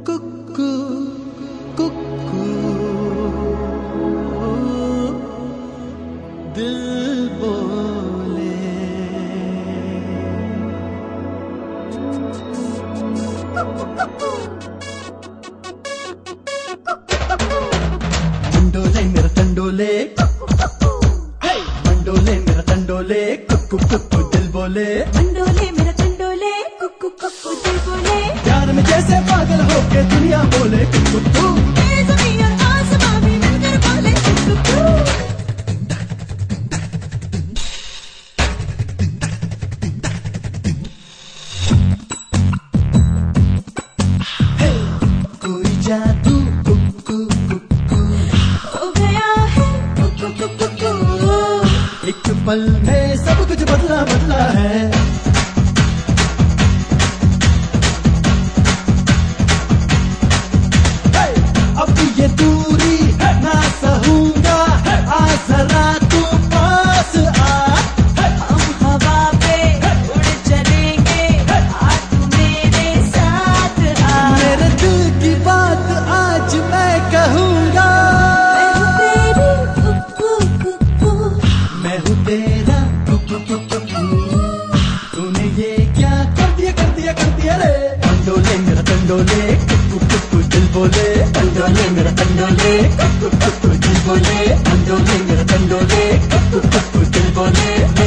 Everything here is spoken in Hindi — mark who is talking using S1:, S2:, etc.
S1: कुक्कू कुक्कू दिल बोले। मंडोले मेरा चंडोले, मंडोले मेरा चंडोले, कुक्कू कुक्कू दिल बोले।
S2: मंडोले मेरा चंडोले, कुक्कू कुक्कू दिल बोले।
S1: प्यार में जैसे पागल होके दुनिया बोले कुक्कू।
S2: मेरे ज़मीन और आसमां भी मिलकर बोले कुक्कू।
S1: कोई जादू कुक्कू कुक्कू
S2: हो गया है कुक्कू कुक्कू।
S1: एक पल में सब कुछ बदला बदला है। अब ये दूरी ना सहूंगा, आ जरा तू पास आ।
S2: हम हवा पे उड़ चलेंगे, आ तू मेरे साथ आ।
S1: मेरे दिल की बात आज मैं कहूंगा।
S2: मैं हूँ तेरी कुक्कू कुक्कू।
S1: मैं हूँ तेरा कुक्कू कुक्कू। तूने ये क्या कर दिया रे। कंडोले मेरा कंडोले, कुक्कू कुक्कू दिल बोले। कंडोले मेरा कंडोले, कुक्कू कुक्कू दिल बोले। कंडोले मेरा कंडोले, कुक्कू कुक्कू दिल बोले।